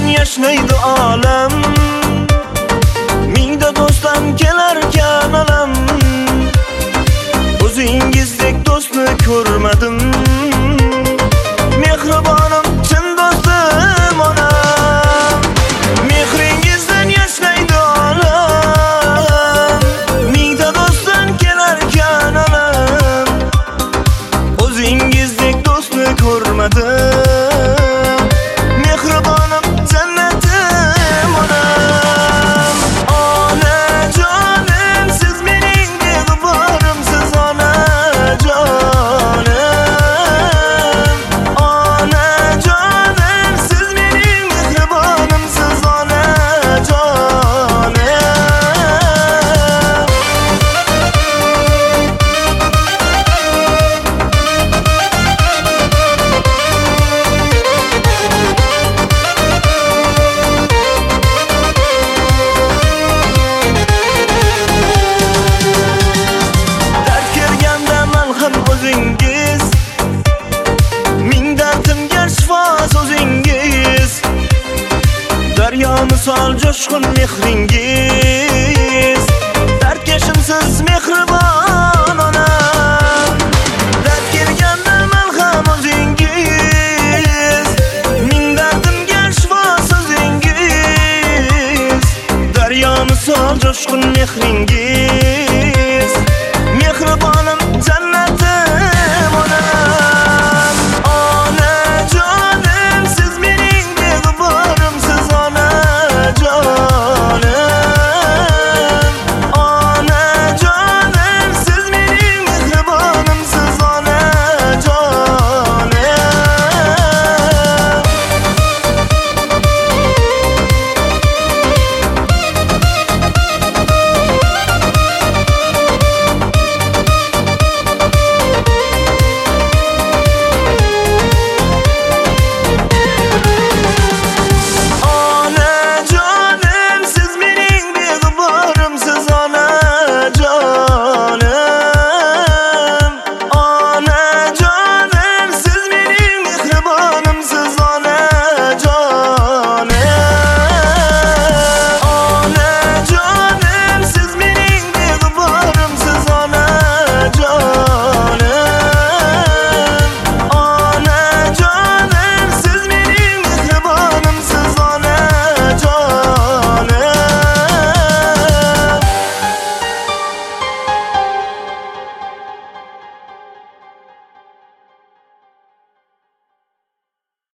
yashnaydi olam. Mingda do'stim kelarkan alam. O'zingizdek do'stni ko'rmadim. Mehribonim, chin do'stim onam. Mehringizdan yashnaydi olam. Mingda do'stim kelarkan alam. O'zingizdek do'stni ko'rmadim. Daryo misol jo'shqin mehringiz, dardkashimsiz mehribon onam. Dard kelganda malham o'zingiz, ming dardimga shifo so'zingiz. Daryo misol jo'shqin mehringiz.